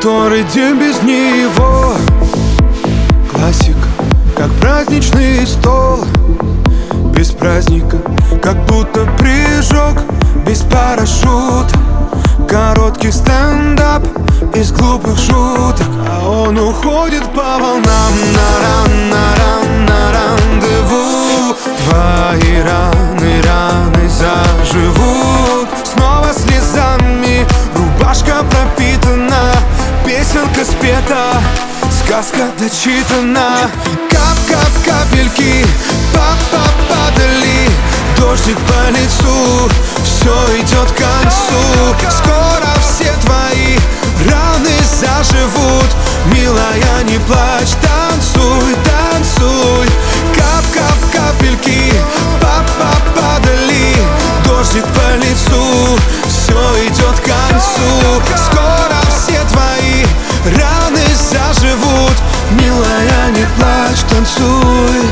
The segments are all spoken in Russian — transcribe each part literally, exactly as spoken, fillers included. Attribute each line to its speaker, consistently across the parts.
Speaker 1: который день без него. Классика, как праздничный стол. Без праздника, как будто прыжок без парашюта. Короткий стендап из глупых шуток, а он уходит по волнам на ран, на ран, на рандеву. Твои раны, раны заживут снова слезами. Рубашка пропитана, песенка спета, сказка дочитана. Кап-кап, капельки, пап-пап, падали. Дождик по лицу, все идет к концу. Скоро все твои раны заживут. Милая, не плачь, танцуй, танцуй. Кап-кап, капельки, пап-пап, падали. Дождик по лицу, все идет к концу. Скоро все твои раны заживут. Милая, не плачь, танцуй.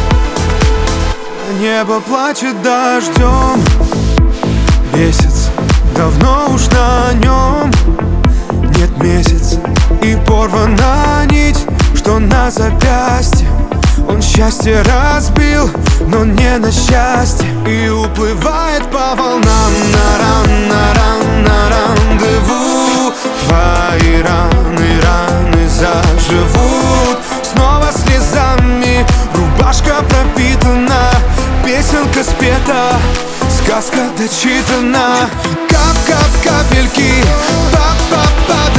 Speaker 1: Небо плачет дождем, месяц давно уж на нем. Нет месяца и порвана нить, что на запястье. Он счастье разбил, но не на счастье. И уплывает по волнам на ран, на ран, на рандеву. Твои раны, раны заживут снова слезами. Рубашка пропитана, песенка спета, сказка дочитана. Кап-кап, капельки, пап-пап, падали.